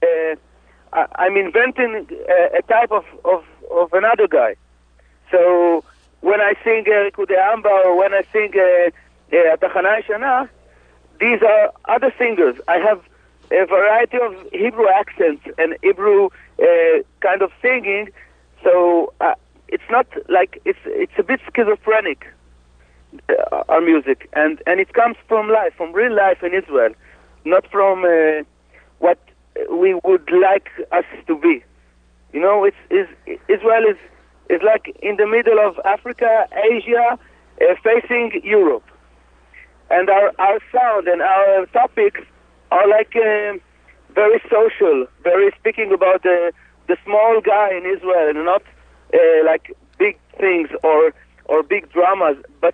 I'm inventing a type of another guy. So when I sing Rikudei Amba, or when I sing Atachana Yeshana, these are other singers. I have a variety of Hebrew accents and Hebrew kind of singing. So it's not like it's a bit schizophrenic, our music, and it comes from life, from real life in Israel, not from what we would like us to be. You know, Israel is like in the middle of Africa, Asia, facing Europe, and our sound and our topics are like very social, very speaking about the small guy in Israel, and not like big things or big dramas, but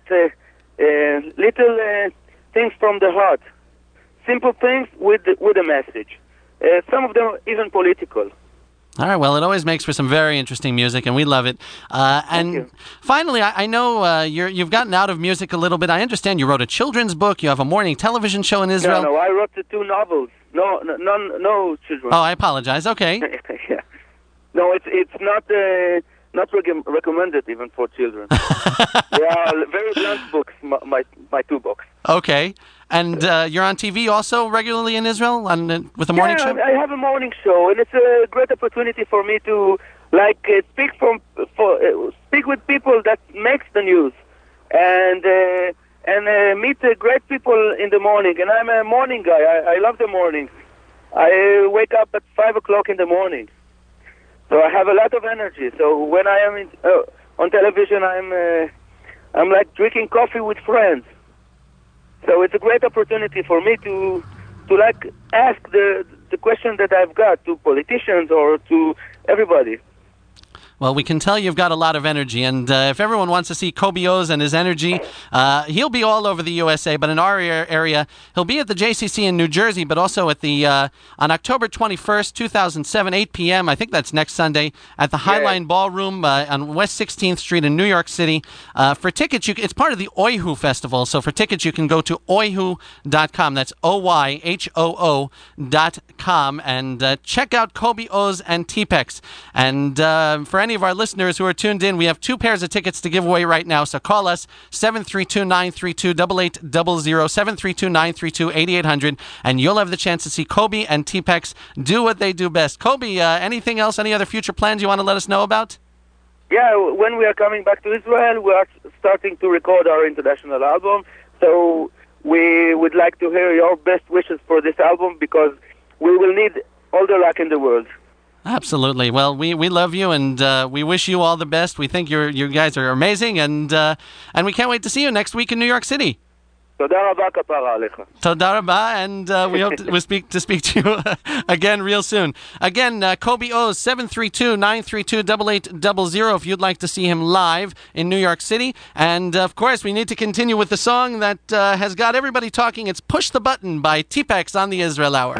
little things from the heart, simple things with a message. Some of them even political. All right, well, it always makes for some very interesting music, and we love it. And finally, I know you've gotten out of music a little bit. I understand you wrote a children's book. You have a morning television show in Israel. No, I wrote the 2 novels. No children. Oh, I apologize. Okay. Yeah. No, it's not recommended even for children. They are very blunt books, my 2 books. Okay. And you're on TV also regularly in Israel with a morning show? I have a morning show, and it's a great opportunity for me to speak with people that makes the news, and meet great people in the morning. And I'm a morning guy. I love the morning. I wake up at 5 o'clock in the morning, so I have a lot of energy. So when I am on television, I'm like drinking coffee with friends. So it's a great opportunity for me to like ask the question that I've got to politicians or to everybody. Well, we can tell you've got a lot of energy, and if everyone wants to see Kobe Oz and his energy, he'll be all over the USA, but in our area, he'll be at the JCC in New Jersey, but also at the on October 21st, 2007, 8 p.m., I think that's next Sunday, at the Highline Ballroom on West 16th Street in New York City. For tickets, it's part of the Oyhu Festival, so for tickets, you can go to oyhu.com. That's oyhoo.com, and check out Kobe Oz and T-Pex. And for any of our listeners who are tuned in, we have 2 pairs of tickets to give away right now, so call us 732-932-8800, 732-932-8800, and you'll have the chance to see Kobe and T-Pex do what they do best. Kobe, anything else, any other future plans you want to let us know about? Yeah, when we are coming back to Israel, we are starting to record our international album, so we would like to hear your best wishes for this album, because we will need all the luck in the world. Absolutely. Well, we love you, and we wish you all the best. We think you guys are amazing, and we can't wait to see you next week in New York City. Toda rabba kapara alecha. Toda rabba, and we hope to speak to you again real soon. Again, Kobe Oz, 732-932-8800 if you'd like to see him live in New York City. And, of course, we need to continue with the song that has got everybody talking. It's Push the Button by T-Pex on the Israel Hour.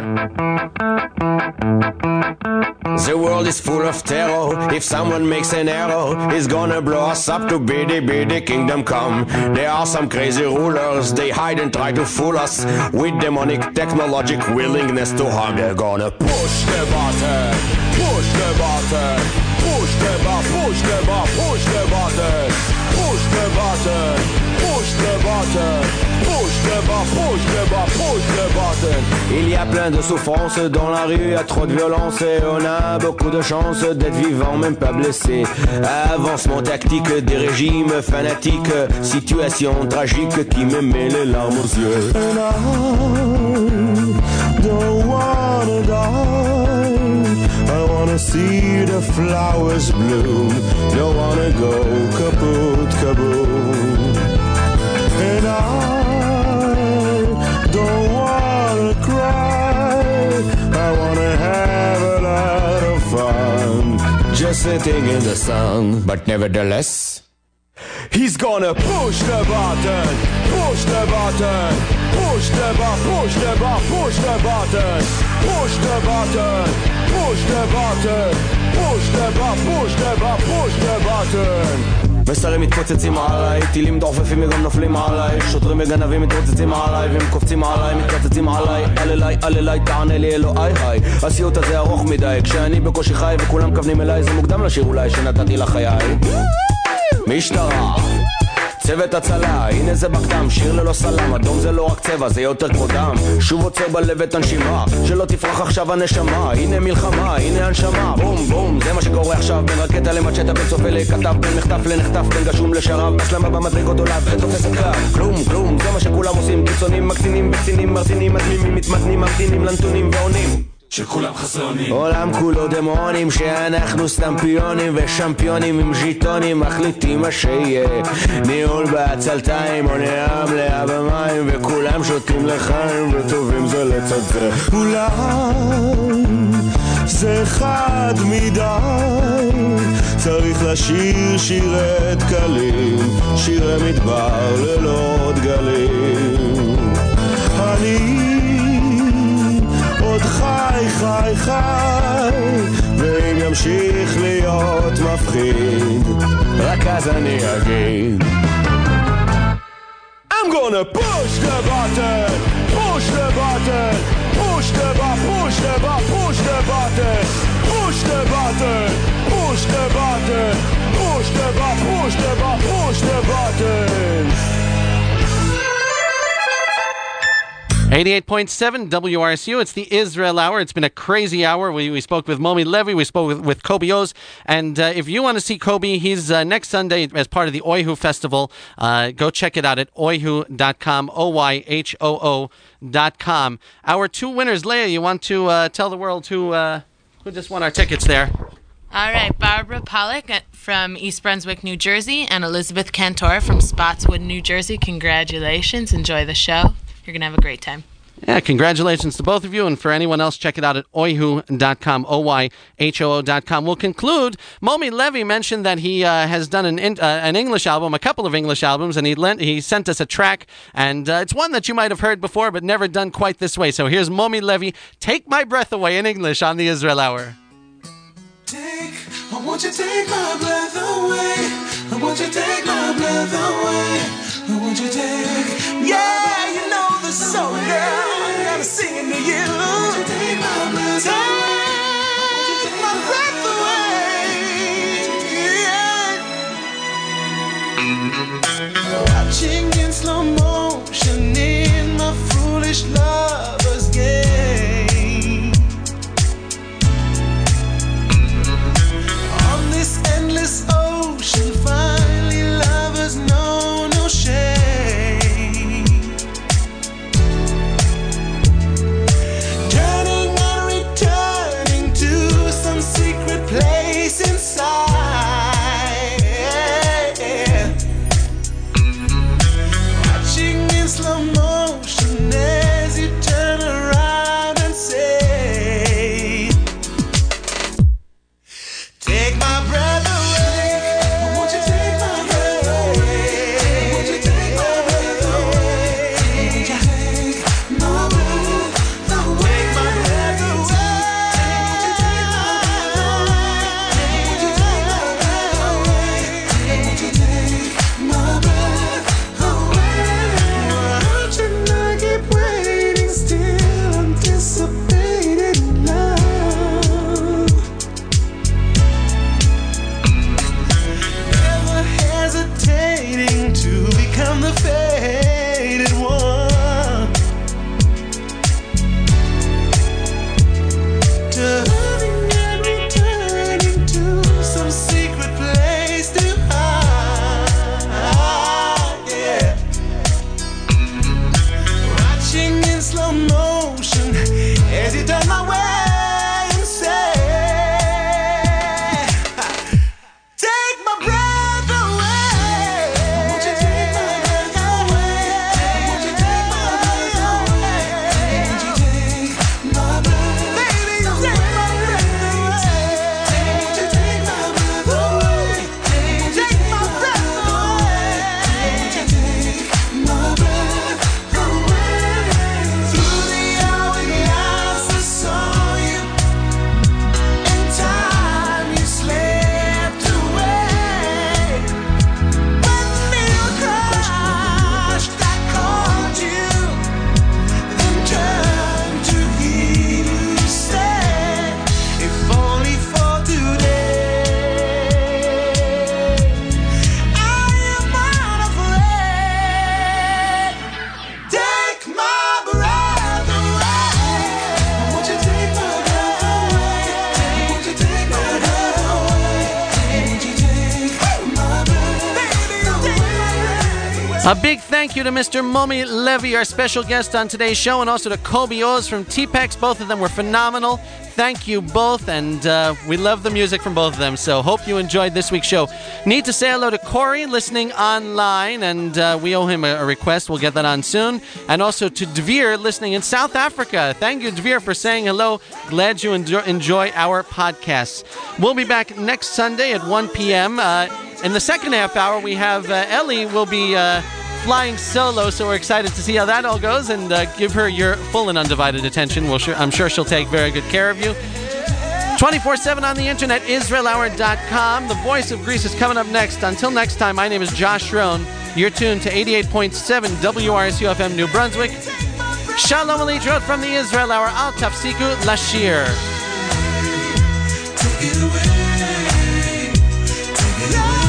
The world is full of terror. If someone makes an error, he's gonna blow us up to biddy kingdom come. There are some crazy rulers. They hide and try to fool us with demonic technologic willingness to harm. They're gonna push the button, push the button, push the button, push the button, push the button, push the button, push the button, push the button, push the button, push the button. Il y a plein de souffrances dans la rue, y a trop de violence et on a beaucoup de chance d'être vivant, même pas blessé. Avancement tactique des régimes fanatiques, situation tragique qui me met les larmes aux yeux. And I don't wanna die, I wanna see the flowers bloom, don't wanna go kaput, kaboom. And I don't wanna cry, I wanna have a lot of fun, just sitting in the sun. But nevertheless, he's gonna push the button, push the button, push the button, push the button, push the button, push the button, push the button, push the button, push the button, push the button. ושרים מתפוצצים עליי, טילים דורפים וגם נופלים עליי, שוטרים וגנבים מתרוצצים עליי והם קופצים עליי, מתקצצים עליי, אל אליי, תענה לי אלוהי היי. הסיוט הזה ארוך מדי, כשאני בקושי חי וכולם מכוונים אליי, זה מוקדם לשיר אולי שנתתי לחיי. משטרה, צוות הצלה, הנה זה בקדם, שיר ללא סלם, אדום זה לא רק צבע, זה יותר קודם, שוב עוצר בלב את הנשימה, שלא תפרח עכשיו הנשמה, הנה מלחמה, הנה הנשמה, בום בום, זה מה שקורה עכשיו, בין רקטה למצ'טה, בין צופה לכתב, בין מחטף לנחטף, בין גשום לשרב, הסלמה במדרגות עולה ותופסת קו, כלום, זה מה שכולם עושים, קיצונים, מקצינים, בקצינים, מרצינים, מדמימים, מתמתנים, ממתינים לנתונים ועונים שכולם חסרונים, עולם כולו דמונים, שאנחנו סתם פיונים ושמפיונים עם ז'יטונים, מחליטים מה שיהיה, ניהול בעצלתיים או נעם מלאה במים, וכולם שותים לחיים וטובים זה לצד זה. אולי זה חד מדי, צריך לשיר שירי דקלים, שירי מדבר ללא דגלים. אני עוד חי, ואם ימשיך להיות מפחיד, רק אז אני אגיד I'm gonna push the button, push the button, push the button, push the button, push the button, push the button, push the button, push the button, push the button, push the button. 88.7 WRSU. It's the Israel Hour. It's been a crazy hour. We spoke with Momi Levy. We spoke with Kobe Oz. And if you want to see Kobe, he's next Sunday as part of the Oyhu Festival. Go check it out at oyhu.com, oyhoo.com. Our two winners, Leah, you want to tell the world who just won our tickets there? All right, Barbara Pollock from East Brunswick, New Jersey, and Elizabeth Cantor from Spotswood, New Jersey. Congratulations. Enjoy the show. You're going to have a great time. Yeah, congratulations to both of you. And for anyone else, check it out at oyhoo.com, oyhoo.com. We'll conclude. Momi Levy mentioned that he has done an English album, a couple of English albums, and he sent us a track. And it's one that you might have heard before, but never done quite this way. So here's Momi Levy, Take My Breath Away in English on the Israel Hour. I want you to take my breath away. I want you to take my breath away. I want you to take. Yeah, you know the song, girl. I gotta sing it to you. I want you to take my breath away. Take my breath away. Yeah. Watching in slow motion in my foolish lover's game. This endless ocean, finally lovers know no shame. Turning and returning to some secret place inside. Watching in slow motion as you turn around and say, take my breath away. I want you to take my breath away. I want you to take my breath away. Take my breath away. Take my breath away. I want you to take my breath away. Why should I keep waiting, still anticipating love? Never hesitating to become the faded one. Turning and returning to some secret place to hide. Yeah. Watching in slow motion as you turn my way and say, take my breath away. I want you to take my breath away. I want you to take my breath away. I want you to take my breath. Baby, take my breath away. I want you to take my breath away. Take my breath away. I want you to take my breath away. Through the hourglass I saw you. In time you slipped away. When you crashed, I called you, then turned to hear you say, if only for today. I am not afraid. Take my breath away. I want you to take my breath away. I want you to take my breath away. I want you to take my breath. Baby, take my breath away. A big thank you to Mr. Momi Levy, our special guest on today's show, and also to Kobe Oz from T-Pex. Both of them were phenomenal. Thank you both, and we love the music from both of them, so hope you enjoyed this week's show. Need to say hello to Corey, listening online, and we owe him a request. We'll get that on soon. And also to Dvir, listening in South Africa. Thank you, Dvir, for saying hello. Glad you enjoy our podcasts. We'll be back next Sunday at 1 p.m. In the second half hour, we have Ellie will be flying solo, so we're excited to see how that all goes and give her your full and undivided attention. I'm sure she'll take very good care of you. 24/7 on the internet, IsraelHour.com. The Voice of Greece is coming up next. Until next time, my name is Josh Rohn. You're tuned to 88.7 WRSU FM New Brunswick. Shalom Aleichem from the Israel Hour. Al Tafsiku Lashir. Take it away. Take it away.